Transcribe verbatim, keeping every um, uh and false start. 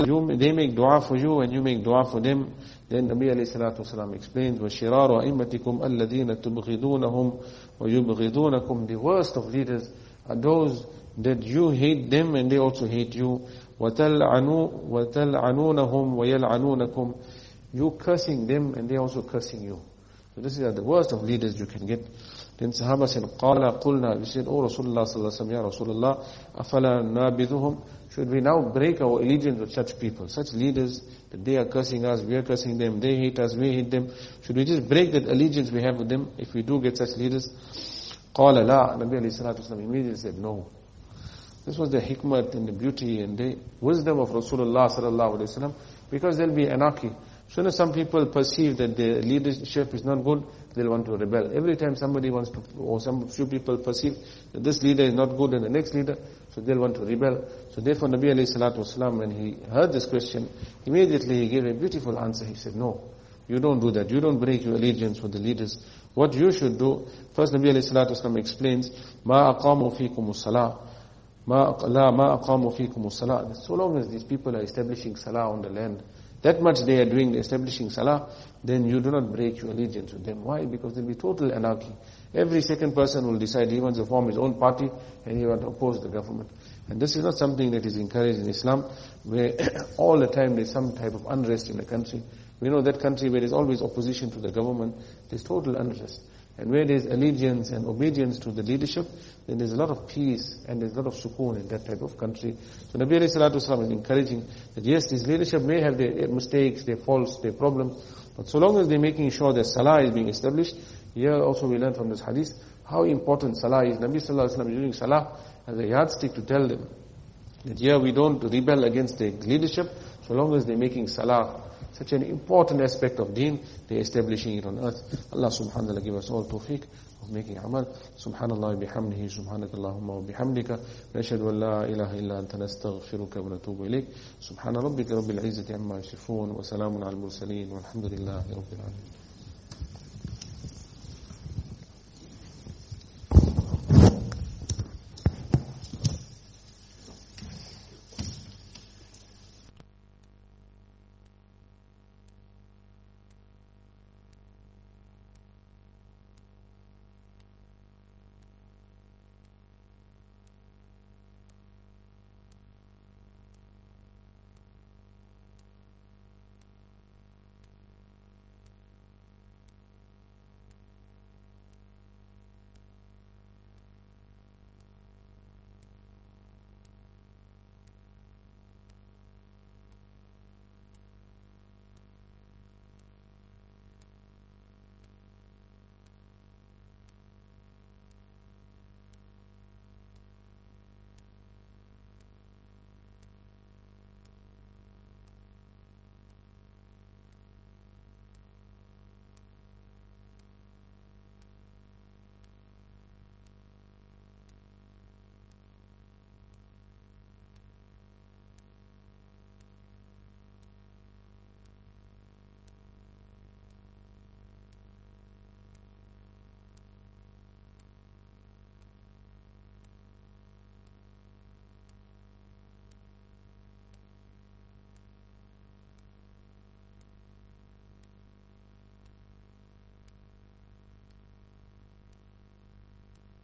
you, they make dua for you and you make dua for them. Then Nabi alayhi salatu wasalam explains, وَشِرَارُ أَئِمَّتِكُمْ الَّذِينَ تُبْغِضُونَهُم وَيُبْغِضُونَكُم. The worst of leaders are those that you hate them and they also hate you. وَتَلْعَنُوا وَتَلْعَنُونَهُمْ وَيَلْعَنُونَكُمْ. You cursing them and they also cursing you. So this is the worst of leaders you can get. Then Sahaba said, قَالَ قُلْنَا. We said, Oh Rasulullah sallallahu alayhi wa sallam, Ya Rasulullah, أَفَلَا نَابِذُهُمْ. Should we now break our allegiance with such people, such leaders, that they are cursing us, we are cursing them, they hate us, we hate them. Should we just break that allegiance we have with them if we do get such leaders? قَالَ لَا. Nabi alayhi salatu wasalam immediately said, no. This was the hikmah and the beauty and the wisdom of Rasulullah sallallahu alayhi wa sallam, because there will be anarchy. As soon as some people perceive that their leadership is not good, they'll want to rebel. Every time somebody wants to, or some few people perceive that this leader is not good and the next leader, so they'll want to rebel. So therefore Nabi alayhi salatu wasalam, when he heard this question, immediately he gave a beautiful answer. He said, no, you don't do that. You don't break your allegiance with the leaders. What you should do, first Nabi alayhi salatu wasalam explains, مَا أَقَامُوا فِيكُمُ الصَّلَاةِ مَا لَا مَا أَقَامُوا فِيكُمُ الصَّلَاةِ. So long as these people are establishing salah on the land, that much they are doing, establishing salah, then you do not break your allegiance with them. Why? Because there will be total anarchy. Every second person will decide he wants to form his own party and he wants to oppose the government. And this is not something that is encouraged in Islam, where all the time there is some type of unrest in the country. We know that country where there is always opposition to the government, there is total unrest. And where there is allegiance and obedience to the leadership, then there is a lot of peace and there is a lot of sukoon in that type of country. So Nabi alayhi salatu wasalam is encouraging that yes, this leadership may have their mistakes, their faults, their problems, but so long as they're making sure that salah is being established. Here also we learn from this hadith how important salah is. Nabi sallallahu alayhi wa sallam is using salah as a yardstick to tell them that here we don't rebel against the leadership so long as they're making salah. Such an important aspect of deen, they're establishing it on earth. Allah subhanahu wa ta'ala give us all tawfiq of making amal. Subhanallah bihamdihi, subhanakallahumma wa bihamdika, nashhadu an la ilaha illa anta nastaghfiruka wa natubu ilayk. Subhana rabbika rabbil izzati amma yasifun, wa salamun al mursaleen, walhamdulillahi rabbil alamin.